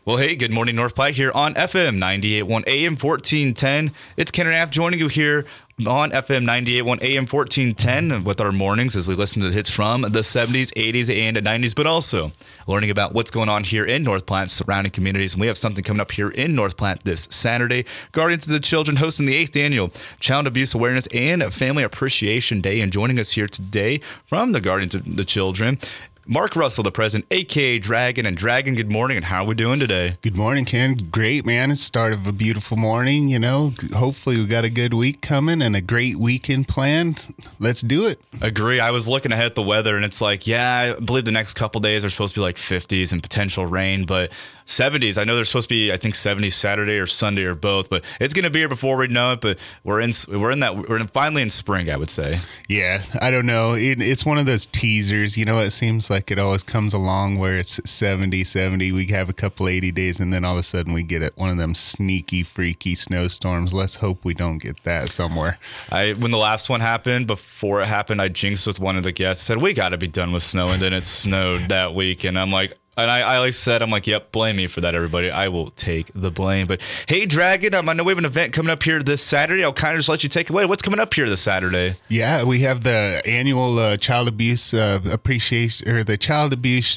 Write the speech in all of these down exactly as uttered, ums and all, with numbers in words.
Well, hey, good morning, North Platte here on F M ninety-eight point one A M fourteen ten. It's Ken and Af joining you here on F M ninety-eight point one A M fourteen ten with our mornings as we listen to the hits from the seventies, eighties, and nineties, but also learning about what's going on here in North Platte and surrounding communities. And we have something coming up here in North Platte this Saturday. Guardians of the Children hosting the eighth Annual Child Abuse Awareness and Family Appreciation Day. And joining us here today from the Guardians of the Children, Mark Russell, the president, a k a. Dragon. And Dragon, good morning, and how are we doing today? Good morning, Ken. Great, man. It's the start of a beautiful morning, you know. Hopefully we got a good week coming and a great weekend planned. Let's do it. Agree. I was looking ahead at the weather, and it's like, yeah, I believe the next couple days are supposed to be like fifties and potential rain, but seventies. I know there's supposed to be, I think, seventies Saturday or Sunday or both, but it's going to be here before we know it. But we're in, we're in that, we're in, finally in spring, I would say. Yeah, I don't know. It, it's one of those teasers. You know, it seems like it always comes along where it's seventy, seventy. We have a couple eighty days, and then all of a sudden we get it one of them sneaky, freaky snowstorms. Let's hope we don't get that somewhere. I when the last one happened, before it happened, I jinxed with one of the guests. Said we got to be done with snow, and then it snowed that week, and I'm like. And I, I like said, I'm like, yep, blame me for that, everybody. I will take the blame. But hey, Dragon, um, I know we have an event coming up here this Saturday. I'll kind of just let you take away. What's coming up here this Saturday? Yeah, we have the annual uh, Child Abuse uh, Appreciation, or the Child Abuse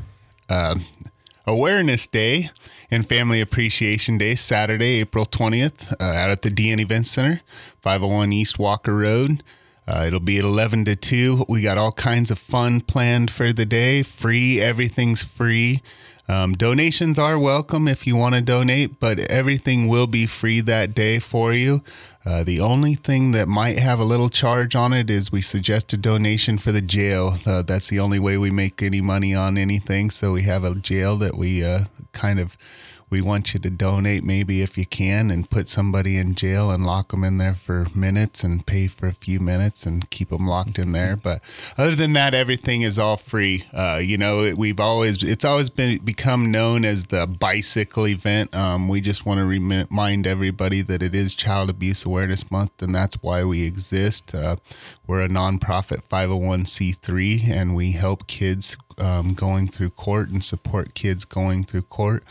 uh, Awareness Day and Family Appreciation Day, Saturday, April twentieth, uh, out at the D N Event Center, five oh one East Walker Road. Uh, it'll be at eleven to two. We got all kinds of fun planned for the day. Free. Everything's free. Um, donations are welcome if you want to donate, but everything will be free that day for you. Uh, the only thing that might have a little charge on it is we suggest a donation for the jail. Uh, that's the only way we make any money on anything. So we have a jail that we uh, kind of... We want you to donate maybe if you can and put somebody in jail and lock them in there for minutes and pay for a few minutes and keep them locked in there. But other than that, everything is all free. Uh, you know, it, we've always, it's always been become known as the bicycle event. Um, we just want to remind everybody that it is Child Abuse Awareness Month, and that's why we exist. Uh, we're a nonprofit five oh one c three, and we help kids Um, going through court and support kids going through court.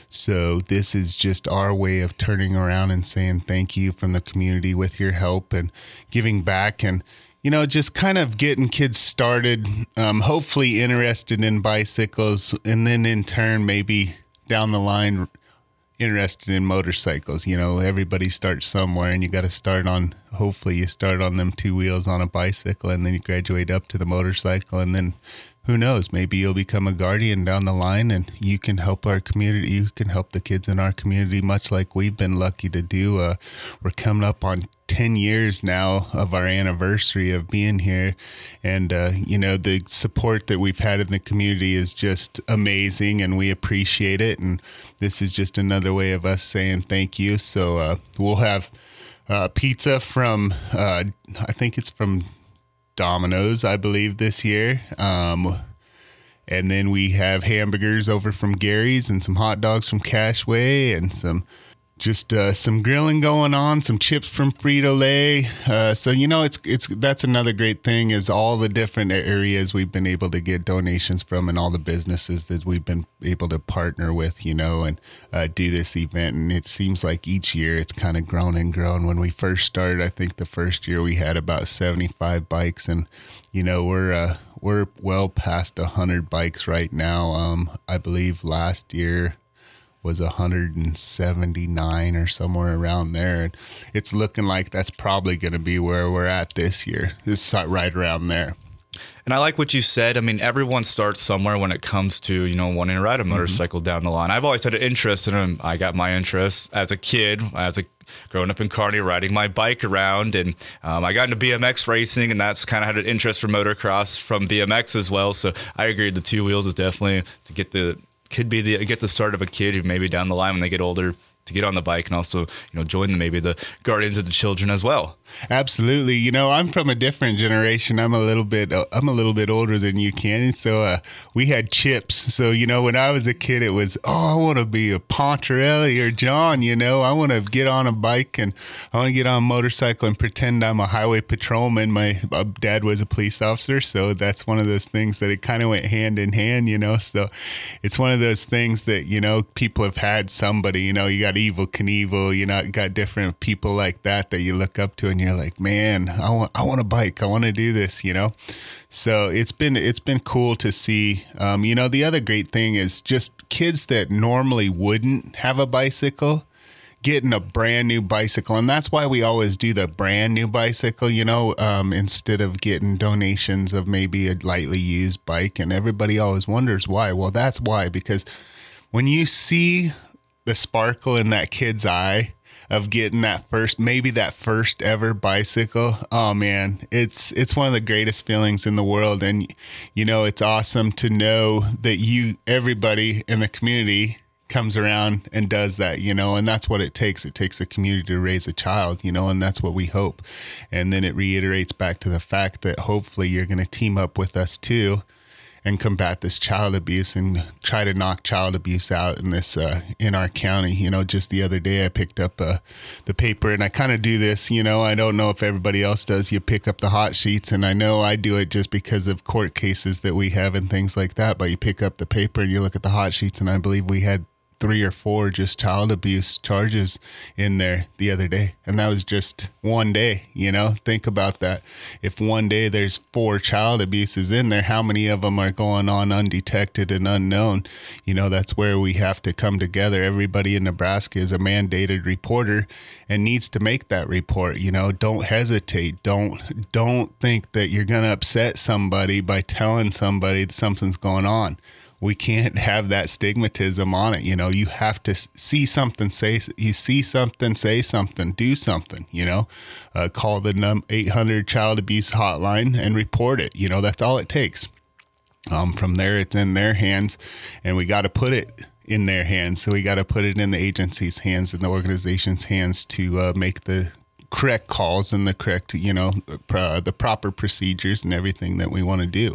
So this is just our way of turning around and saying thank you from the community with your help and giving back and, you know, just kind of getting kids started, um, hopefully interested in bicycles, and then in turn, maybe down the line, interested in motorcycles. You know, everybody starts somewhere, and you got to start on, hopefully you start on them two wheels on a bicycle, and then you graduate up to the motorcycle, and then who knows, maybe you'll become a guardian down the line, and you can help our community. You can help the kids in our community, much like we've been lucky to do. Uh, we're coming up on ten years now of our anniversary of being here. And, uh, you know, the support that we've had in the community is just amazing, and we appreciate it. And this is just another way of us saying thank you. So uh, we'll have uh, pizza from, uh, I think it's from Domino's, I believe, this year. Um, and then we have hamburgers over from Gary's and some hot dogs from Cashway and some just uh, some grilling going on, some chips from Frito-Lay. Uh, so, you know, it's it's that's another great thing is all the different areas we've been able to get donations from and all the businesses that we've been able to partner with, you know, and uh, do this event. And it seems like each year it's kind of grown and grown. When we first started, I think the first year we had about seventy-five bikes, and, you know, we're uh, we're well past one hundred bikes right now. Um, I believe last year was one hundred seventy-nine or somewhere around there. And it's looking like that's probably going to be where we're at this year. This is right around there. And I like what you said. I mean, everyone starts somewhere when it comes to, you know, wanting to ride a motorcycle mm-hmm. down the line. I've always had an interest in them. I got my interest as a kid, as a growing up in Kearney, riding my bike around. And um, I got into B M X racing, and that's kind of had an interest for motocross from B M X as well. So I agree the two wheels is definitely to get the could be the get the start of a kid who maybe down the line when they get older to get on the bike and also, you know, join the, maybe the guardians of the children as well. Absolutely. You know, I'm from a different generation. I'm a little bit, uh, I'm a little bit older than you, Cannon. So uh, we had chips. So, you know, when I was a kid, it was, oh, I want to be a Pontarelli or John, you know, I want to get on a bike and I want to get on a motorcycle and pretend I'm a highway patrolman. My uh, dad was a police officer. So that's one of those things that it kind of went hand in hand, you know. So it's one of those things that, you know, people have had somebody, you know, you got Evel Knievel, you know, got different people like that that you look up to and you're like, man, I want, I want a bike. I want to do this, you know? So it's been, it's been cool to see. Um, you know, the other great thing is just kids that normally wouldn't have a bicycle getting a brand new bicycle. And that's why we always do the brand new bicycle, you know, um, instead of getting donations of maybe a lightly used bike. And everybody always wonders why. Well, that's why, because when you see the sparkle in that kid's eye of getting that first, maybe that first ever bicycle, oh man, it's it's one of the greatest feelings in the world. And you know, it's awesome to know that you, everybody in the community comes around and does that, you know, and that's what it takes. It takes a community to raise a child, you know, and that's what we hope. And then it reiterates back to the fact that hopefully you're going to team up with us too and combat this child abuse and try to knock child abuse out in this, uh, in our county. You know, just the other day I picked up uh, the paper, and I kind of do this, you know, I don't know if everybody else does. You pick up the hot sheets, and I know I do it just because of court cases that we have and things like that. But you pick up the paper and you look at the hot sheets, and I believe we had three or four just child abuse charges in there the other day. And that was just one day, you know, think about that. If one day there's four child abuses in there, how many of them are going on undetected and unknown? You know, that's where we have to come together. Everybody in Nebraska is a mandated reporter and needs to make that report. You know, don't hesitate. Don't, don't think that you're going to upset somebody by telling somebody that something's going on. We can't have that stigmatism on it. You know, you have to see something, say, you see something, say something, do something, you know, uh, call the num- eight hundred child abuse hotline and report it. You know, that's all it takes. Um, from there, it's in their hands, and we got to put it in their hands. So we got to put it in the agency's hands and the organization's hands to uh, make the correct calls and the correct, you know, uh, the proper procedures and everything that we want to do.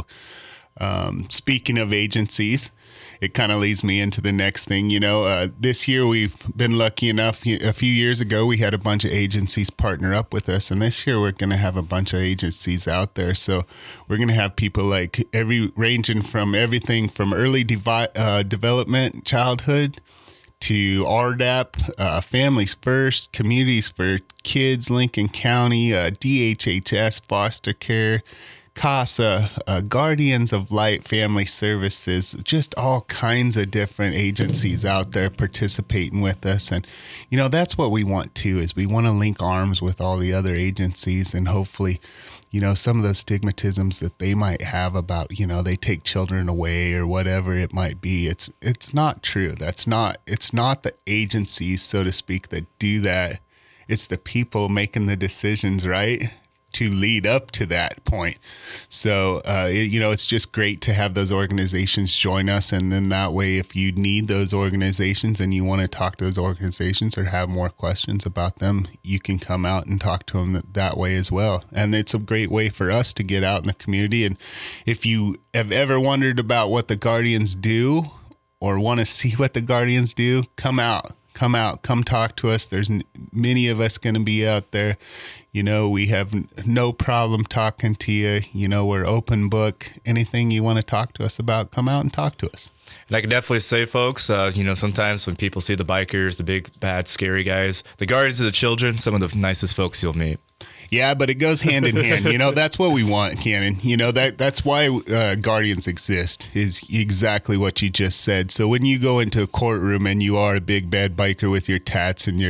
Um, speaking of agencies, it kind of leads me into the next thing. You know, uh, this year we've been lucky enough. A few years ago, we had a bunch of agencies partner up with us, and this year we're going to have a bunch of agencies out there. So we're going to have people like every ranging from everything from early devi- uh, development, childhood, to R D A P, uh, Families First, Communities for Kids, Lincoln County, uh, D H H S, foster care, CASA, uh, Guardians of Light Family Services, just all kinds of different agencies out there participating with us. And, you know, that's what we want too, is we want to link arms with all the other agencies, and hopefully, you know, some of those stigmatisms that they might have about, you know, they take children away or whatever it might be. It's, it's not true. That's not, it's not the agencies, so to speak, that do that. It's the people making the decisions, right, to lead up to that point. So, uh, it, you know, it's just great to have those organizations join us. And then that way, if you need those organizations and you want to talk to those organizations or have more questions about them, you can come out and talk to them that, that way as well. And it's a great way for us to get out in the community. And if you have ever wondered about what the Guardians do or want to see what the Guardians do, come out. Come out, come talk to us. There's many of us going to be out there. You know, we have no problem talking to you. You know, we're open book. Anything you want to talk to us about, come out and talk to us. And I can definitely say, folks, uh, you know, sometimes when people see the bikers, the big, bad, scary guys, the guardians of the children, some of the nicest folks you'll meet. Yeah, but it goes hand in hand. You know, that's what we want, Cannon. You know, that that's why uh, Guardians exist, is exactly what you just said. So when you go into a courtroom and you are a big bad biker with your tats and your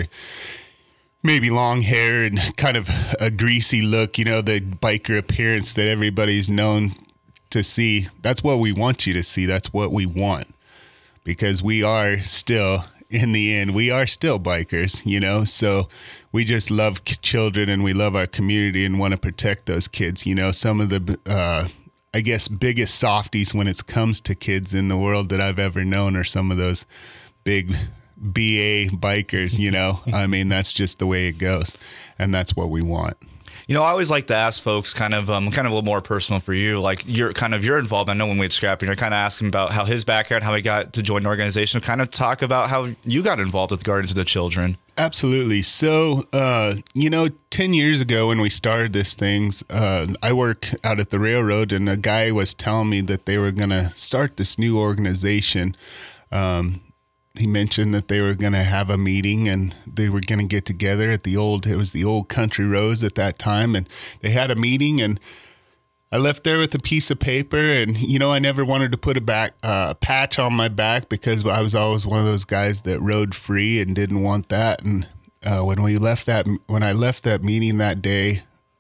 maybe long hair and kind of a greasy look, you know, the biker appearance that everybody's known to see, that's what we want you to see. That's what we want, because we are still, in the end, we are still bikers, you know, so we just love children and we love our community and want to protect those kids. You know, some of the, uh, I guess, biggest softies when it comes to kids in the world that I've ever known are some of those big B A bikers, you know. I mean, that's just the way it goes, and that's what we want. You know, I always like to ask folks kind of um, kind of a little more personal for you, like your kind of your involvement. I know when we had scrapping, you're kind of asking about how his background, how he got to join the organization, kind of talk about how you got involved with Guardians of the Children. Absolutely. So, uh, you know, ten years ago when we started this thing, uh, I work out at the railroad, and a guy was telling me that they were going to start this new organization. Um, he mentioned that they were going to have a meeting and they were going to get together at the old, it was the old Country Rose at that time. And they had a meeting, and I left there with a piece of paper, and, you know, I never wanted to put a back uh, patch on my back because I was always one of those guys that rode free and didn't want that. And uh, when we left that, when I left that meeting that day,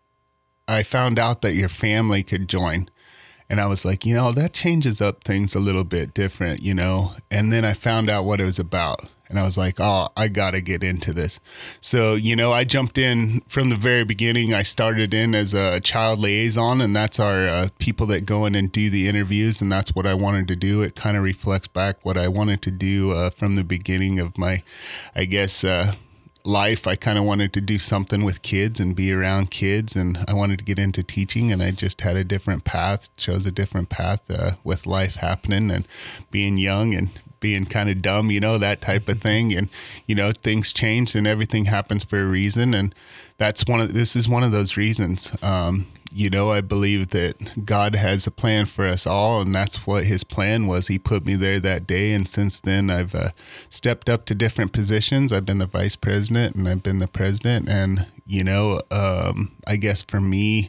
I found out that your family could join. And I was like, you know, that changes up things a little bit different, you know. And then I found out what it was about. And I was like, oh, I got to get into this. So, you know, I jumped in from the very beginning. I started in as a child liaison, and that's our uh, people that go in and do the interviews. And that's what I wanted to do. It kind of reflects back what I wanted to do uh, from the beginning of my, I guess, uh, life. I kind of wanted to do something with kids and be around kids, and I wanted to get into teaching, and I just had a different path, chose a different path uh, with life happening and being young and being kind of dumb, you know, that type of thing. And, you know, things change and everything happens for a reason. And that's one of, this is one of those reasons. Um, you know, I believe that God has a plan for us all, and that's what his plan was. He put me there that day, and since then I've uh, stepped up to different positions. I've been the vice president and I've been the president. And, you know, um, I guess for me,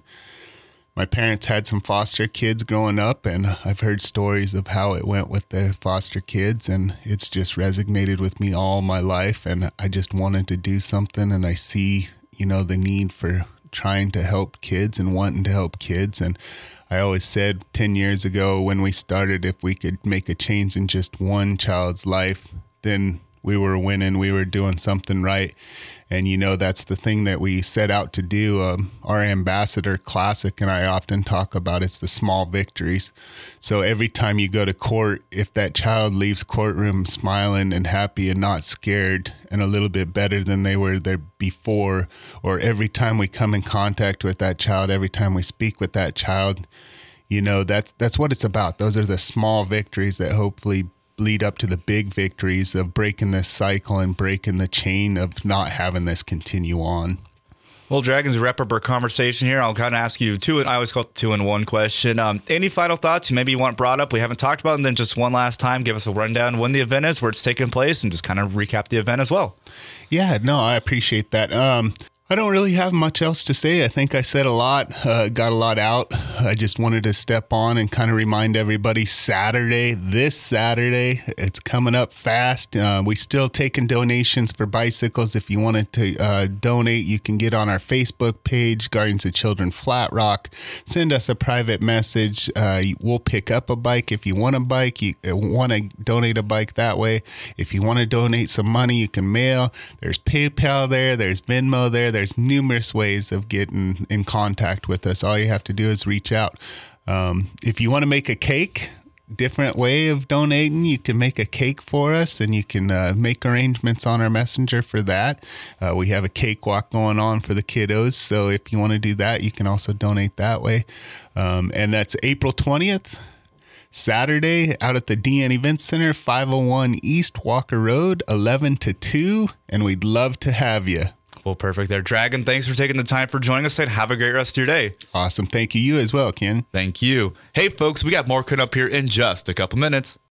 my parents had some foster kids growing up, and I've heard stories of how it went with the foster kids, and it's just resonated with me all my life. And I just wanted to do something, and I see, you know, the need for trying to help kids and wanting to help kids. And I always said ten years ago when we started, if we could make a change in just one child's life, then we were winning, we were doing something right. And, you know, that's the thing that we set out to do. Um, our Ambassador Classic, and I often talk about, it's the small victories. So every time you go to court, if that child leaves courtroom smiling and happy and not scared and a little bit better than they were there before, or every time we come in contact with that child, every time we speak with that child, you know, that's that's what it's about. Those are the small victories that hopefully lead up to the big victories of breaking this cycle and breaking the chain of not having this continue on. Well, Dragons, to wrap up our conversation here, I'll kind of ask you two, and I always call it two in one question. Um, any final thoughts you maybe you want brought up we haven't talked about, and then just one last time, give us a rundown when the event is, where it's taking place, and just kind of recap the event as well. Yeah, no, I appreciate that. Um, I don't really have much else to say. I think I said a lot, uh, got a lot out. I just wanted to step on and kind of remind everybody Saturday, this Saturday, it's coming up fast. Uh, we still taking donations for bicycles. If you wanted to uh, donate, you can get on our Facebook page, Guardians of Children Flat Rock. Send us a private message. Uh, we'll pick up a bike. If you want a bike, you want to donate a bike that way. If you want to donate some money, you can mail. There's PayPal there. There's Venmo there. There's numerous ways of getting in contact with us. All you have to do is reach out. Um, if you want to make a cake, different way of donating, you can make a cake for us, and you can uh, make arrangements on our messenger for that. Uh, we have a cakewalk going on for the kiddos, so if you want to do that, you can also donate that way. Um, and that's April twentieth. Saturday, out at the D N Event Center, five oh one East Walker Road, eleven to two, and we'd love to have you. Well, perfect there. Dragon, thanks for taking the time for joining us, and have a great rest of your day. Awesome. Thank you. You as well, Ken. Thank you. Hey, folks, we got more coming up here in just a couple minutes.